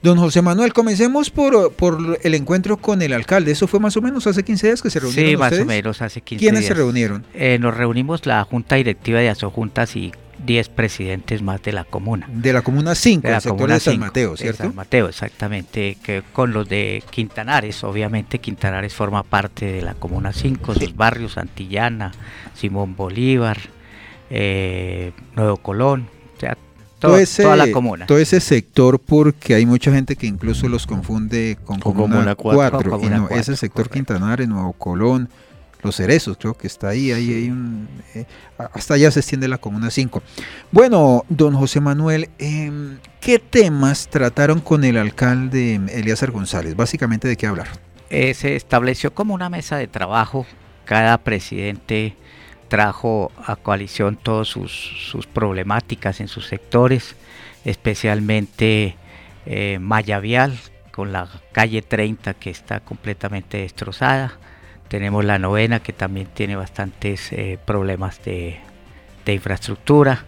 Don José Manuel, comencemos por el encuentro con el alcalde. ¿Eso fue más o menos hace 15 días que se reunieron Sí, ustedes? más o menos hace 15 ¿Quiénes días. se reunieron? Nos reunimos la Junta Directiva de Asojuntas y 10 presidentes más de la comuna. De la Comuna 5, De la el sector Comuna de San 5, Mateo, ¿cierto? De San Mateo, exactamente, que con los de Quintanares, obviamente Quintanares forma parte de la Comuna 5, sus barrios, Santillana, Simón Bolívar, Nuevo Colón, o sea, toda la comuna. Todo ese sector, porque hay mucha gente que incluso los confunde con Comuna 4, y no, ese sector, correcto. Quintanares, Nuevo Colón, Los Cerezos, creo que está ahí, sí. Hay un, hasta allá se extiende la Comuna 5. Bueno, don José Manuel, ¿qué temas trataron con el alcalde Elías González? Básicamente, ¿de qué hablar? Se estableció como una mesa de trabajo, cada presidente trajo a coalición todas sus problemáticas en sus sectores, especialmente malla vial, con la calle 30 que está completamente destrozada. Tenemos la novena que también tiene bastantes problemas de infraestructura,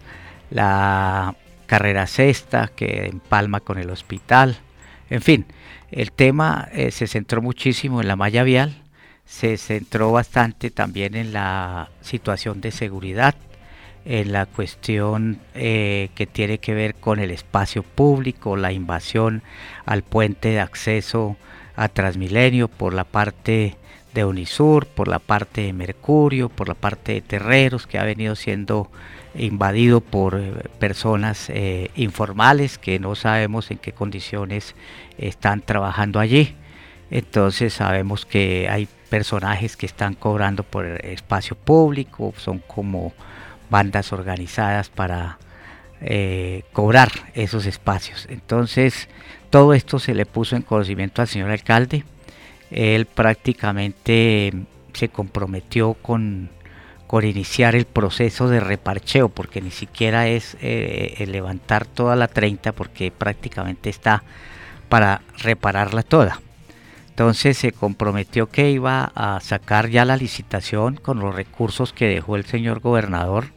la carrera sexta que empalma con el hospital. En fin, el tema se centró muchísimo en la malla vial, se centró bastante también en la situación de seguridad, en la cuestión que tiene que ver con el espacio público, la invasión al puente de acceso a Transmilenio por la parte de Unisur, por la parte de Mercurio, por la parte de Terreros, que ha venido siendo invadido por personas informales que no sabemos en qué condiciones están trabajando allí. Entonces sabemos que hay personajes que están cobrando por el espacio público, son como bandas organizadas para cobrar esos espacios. Entonces todo esto se le puso en conocimiento al señor alcalde. Él prácticamente se comprometió con iniciar el proceso de reparcheo, porque ni siquiera es levantar toda la 30, porque prácticamente está para repararla toda. Entonces se comprometió que iba a sacar ya la licitación con los recursos que dejó el señor gobernador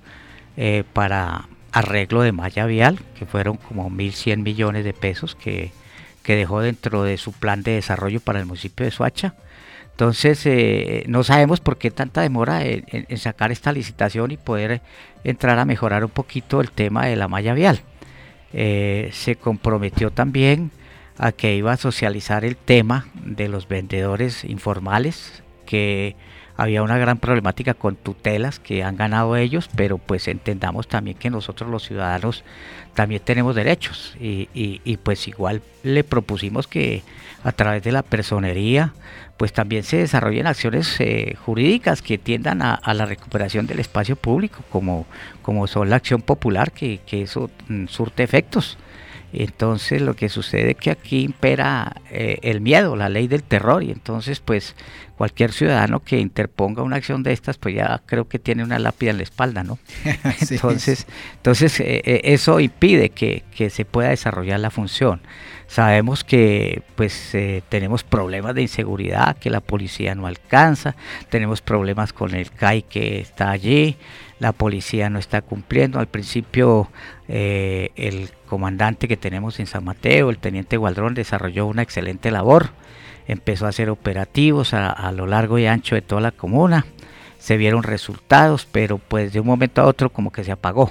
para arreglo de malla vial, que fueron como 1.100 millones de pesos que dejó dentro de su plan de desarrollo para el municipio de Soacha. Entonces no sabemos por qué tanta demora en sacar esta licitación y poder entrar a mejorar un poquito el tema de la malla vial. Se comprometió también a que iba a socializar el tema de los vendedores informales, que había una gran problemática con tutelas que han ganado ellos, pero pues entendamos también que nosotros los ciudadanos también tenemos derechos y pues igual le propusimos que a través de la personería pues también se desarrollen acciones jurídicas que tiendan a la recuperación del espacio público, como son la acción popular, que eso surte efectos. Entonces lo que sucede es que aquí impera el miedo, la ley del terror, y entonces pues cualquier ciudadano que interponga una acción de estas pues ya creo que tiene una lápida en la espalda, ¿no? Sí. Entonces eso impide que se pueda desarrollar la función. Sabemos que pues tenemos problemas de inseguridad, que la policía no alcanza, tenemos problemas con el CAI que está allí, la policía no está cumpliendo. Al principio el comandante que tenemos en San Mateo, el teniente Gualdrón, desarrolló una excelente labor, empezó a hacer operativos a lo largo y ancho de toda la comuna, se vieron resultados, pero pues de un momento a otro como que se apagó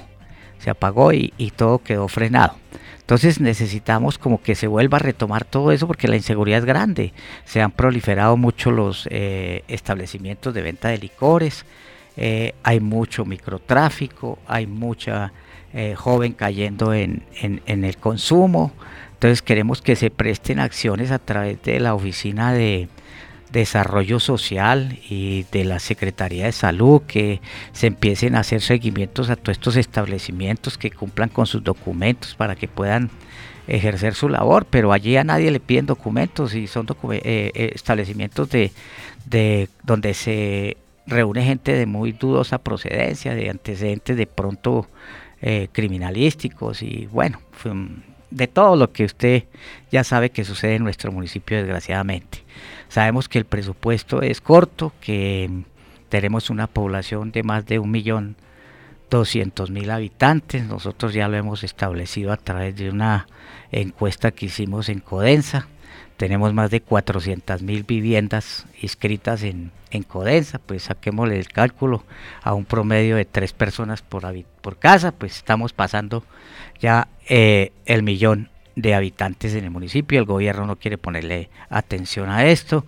y todo quedó frenado. Entonces necesitamos como que se vuelva a retomar todo eso, porque la inseguridad es grande, se han proliferado mucho los establecimientos de venta de licores, hay mucho microtráfico, hay mucha joven cayendo en el consumo. Entonces queremos que se presten acciones a través de la Oficina de Desarrollo Social y de la Secretaría de Salud, que se empiecen a hacer seguimientos a todos estos establecimientos, que cumplan con sus documentos para que puedan ejercer su labor, pero allí a nadie le piden documentos y son establecimientos de donde se reúne gente de muy dudosa procedencia, de antecedentes de pronto criminalísticos y bueno, de todo lo que usted ya sabe que sucede en nuestro municipio, desgraciadamente. Sabemos que el presupuesto es corto, que tenemos una población de más de 1.000.000 200.000 habitantes. Nosotros ya lo hemos establecido a través de una encuesta que hicimos en Codensa. Tenemos más de 400.000 viviendas inscritas en Codensa, pues saquémosle el cálculo a un promedio de 3 personas por casa, pues estamos pasando ya el millón de habitantes en el municipio. El gobierno no quiere ponerle atención a esto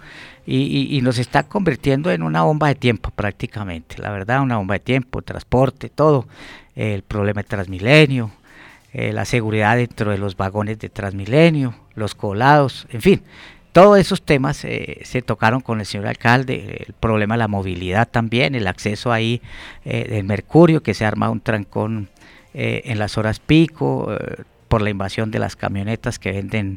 y nos está convirtiendo en una bomba de tiempo prácticamente, la verdad, una bomba de tiempo, transporte, todo, el problema de Transmilenio, la seguridad dentro de los vagones de Transmilenio, los colados, en fin, todos esos temas se tocaron con el señor alcalde, el problema de la movilidad también, el acceso ahí del Mercurio, que se arma un trancón en las horas pico, por la invasión de las camionetas que venden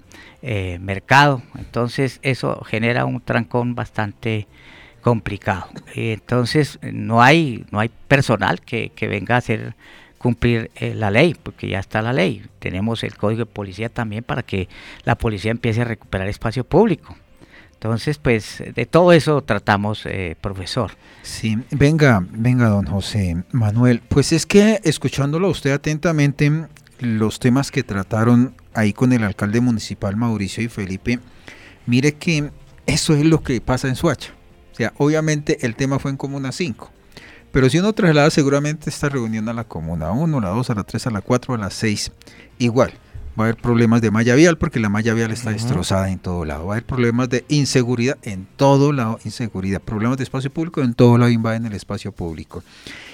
mercado. Entonces eso genera un trancón bastante complicado. Entonces no hay personal que venga a hacer cumplir la ley, porque ya está la ley. Tenemos el código de policía también para que la policía empiece a recuperar espacio público. Entonces, pues de todo eso tratamos, profesor. Sí, venga, don José Manuel. Pues es que escuchándolo a usted atentamente, los temas que trataron ahí con el alcalde municipal Mauricio y Felipe, mire que eso es lo que pasa en Soacha. O sea, obviamente el tema fue en Comuna 5, pero si uno traslada seguramente esta reunión a la Comuna 1, a la 2, a la 3, a la 4, a la 6, igual. Va a haber problemas de malla vial porque la malla vial está destrozada en todo lado. Va a haber problemas de inseguridad en todo lado, problemas de espacio público en todo lado, invaden el espacio público.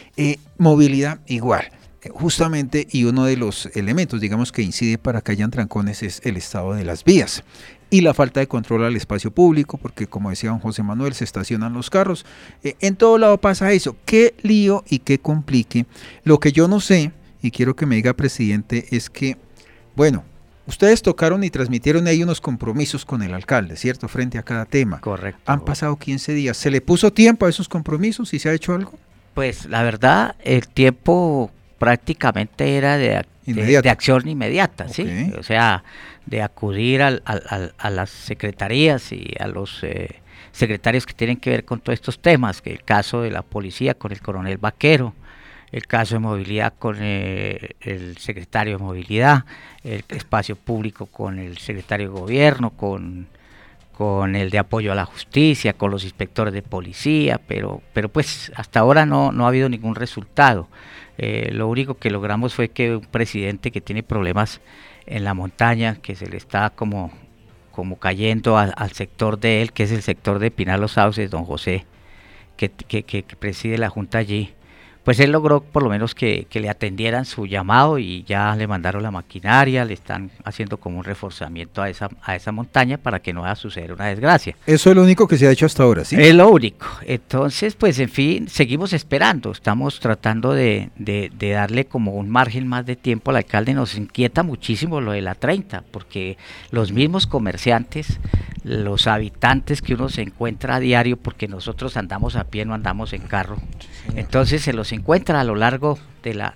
Movilidad igual. Justamente, y uno de los elementos, digamos, que incide para que hayan trancones es el estado de las vías y la falta de control al espacio público, porque como decía don José Manuel, se estacionan los carros, en todo lado pasa eso. Qué lío y qué complique. Lo que yo no sé, y quiero que me diga, presidente, es que, bueno, ustedes tocaron y transmitieron ahí unos compromisos con el alcalde, ¿cierto?, frente a cada tema. Correcto. Han pasado 15 días, ¿se le puso tiempo a esos compromisos y se ha hecho algo? Pues la verdad, el tiempo prácticamente era de acción inmediata, okay. ¿Sí? O sea, de acudir a las secretarías y a los secretarios que tienen que ver con todos estos temas, que el caso de la policía con el coronel Vaquero, el caso de movilidad con el secretario de movilidad, el espacio público con el secretario de gobierno, con el de apoyo a la justicia, con los inspectores de policía, pero pues hasta ahora no ha habido ningún resultado. Lo único que logramos fue que un presidente que tiene problemas en la montaña, que se le está como cayendo al sector de él, que es el sector de Pinar Los Sauces, don José, que preside la junta allí, pues él logró por lo menos que le atendieran su llamado y ya le mandaron la maquinaria, le están haciendo como un reforzamiento a esa montaña para que no vaya a suceder una desgracia. Eso es lo único que se ha hecho hasta ahora, ¿sí? Es lo único. Entonces, pues en fin, seguimos esperando, estamos tratando de darle como un margen más de tiempo al alcalde. Nos inquieta muchísimo lo de la 30, porque los mismos comerciantes, los habitantes que uno se encuentra a diario, porque nosotros andamos a pie, no andamos en carro, entonces se los encuentra a lo largo de la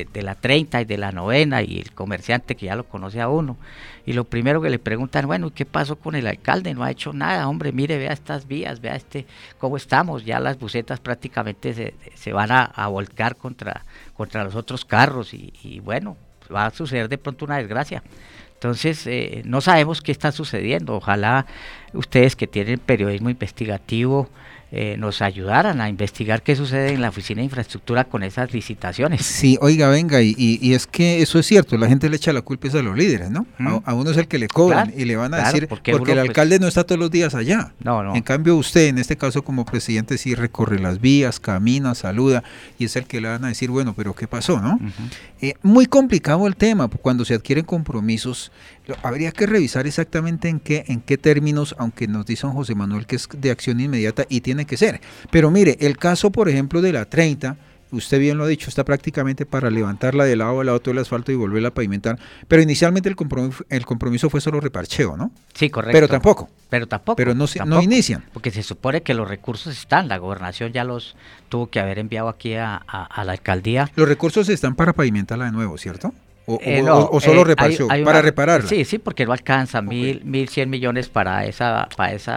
30 y de la 9ª, y el comerciante que ya lo conoce a uno, y lo primero que le preguntan, bueno, ¿qué pasó con el alcalde? No ha hecho nada, hombre, mire, vea estas vías, vea cómo estamos, ya las busetas prácticamente se van a volcar contra los otros carros, y bueno, va a suceder de pronto una desgracia. Entonces, no sabemos qué está sucediendo. Ojalá ustedes que tienen periodismo investigativo nos ayudaran a investigar qué sucede en la Oficina de Infraestructura con esas licitaciones. Sí, oiga, venga, y es que eso es cierto, la gente le echa la culpa a los líderes, ¿no? A uno es el que le cobran, claro, y le van a decir, porque el alcalde no está todos los días allá. No. En cambio usted, en este caso como presidente, sí recorre las vías, camina, saluda, y es el que le van a decir, bueno, pero ¿qué pasó, no? Muy complicado el tema, cuando se adquieren compromisos, habría que revisar exactamente en qué términos, aunque nos dice don José Manuel que es de acción inmediata y tiene que ser. Pero mire, el caso, por ejemplo, de la 30, usted bien lo ha dicho, está prácticamente para levantarla de lado a lado todo el asfalto y volverla a pavimentar, pero inicialmente el compromiso fue solo reparcheo, ¿no? Sí, correcto. Pero tampoco. Pero no inician. Porque se supone que los recursos están, la gobernación ya los tuvo que haber enviado aquí a la alcaldía. Los recursos están para pavimentarla de nuevo, ¿cierto? O solo reparcheo, para repararla. Sí, porque no alcanza 1.100 millones para esa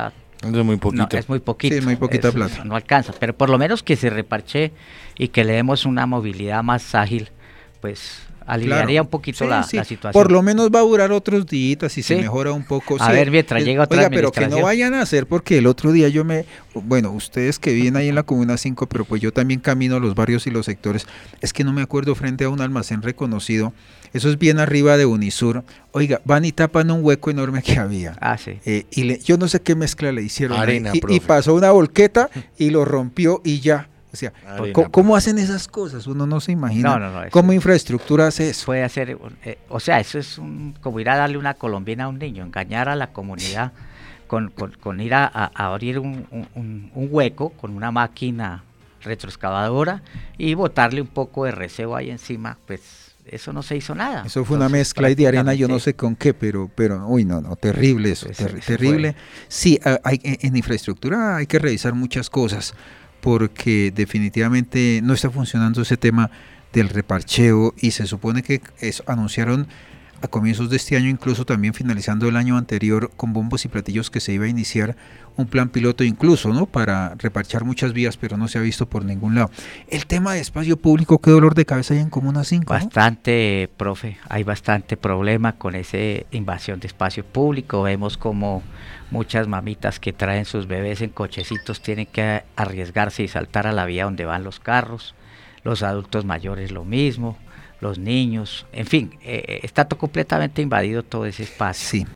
Es muy poquito. No, es muy poquito. Sí, es muy poquita plata. No alcanza, pero por lo menos que se reparche y que le demos una movilidad más ágil, pues aliviaría un poquito la situación. Por lo menos va a durar otros días y se mejora un poco. A ver, mientras llega otra administración. Pero que no vayan a hacer, porque el otro día bueno, ustedes que viven ahí en la Comuna 5, pero pues yo también camino los barrios y los sectores, es que no me acuerdo, frente a un almacén reconocido, eso es bien arriba de Unisur, oiga, van y tapan un hueco enorme que había. Sí. Yo no sé qué mezcla le hicieron. Arena, y pasó una volqueta y lo rompió y ya. O sea, ¿cómo hacen esas cosas? Uno no se imagina. No, ¿Cómo infraestructura hace eso? Puede hacer, eso es como ir a darle una colombina a un niño, engañar a la comunidad con ir a abrir un hueco con una máquina retroexcavadora y botarle un poco de reseo ahí encima, pues eso no se hizo nada. Eso fue una mezcla de arena, yo no sé con qué, pero uy, no, terrible eso, terrible. Sí, en infraestructura hay que revisar muchas cosas, porque definitivamente no está funcionando ese tema del reparcheo y se supone que anunciaron a comienzos de este año, incluso también finalizando el año anterior, con bombos y platillos, que se iba a iniciar un plan piloto incluso, ¿no?, para reparchar muchas vías, pero no se ha visto por ningún lado. El tema de espacio público, qué dolor de cabeza hay en Comuna 5. Bastante, ¿no? Profe, hay bastante problema con esa invasión de espacio público. Vemos como muchas mamitas que traen sus bebés en cochecitos tienen que arriesgarse y saltar a la vía donde van los carros, los adultos mayores lo mismo, los niños, en fin, está completamente invadido todo ese espacio. Sí.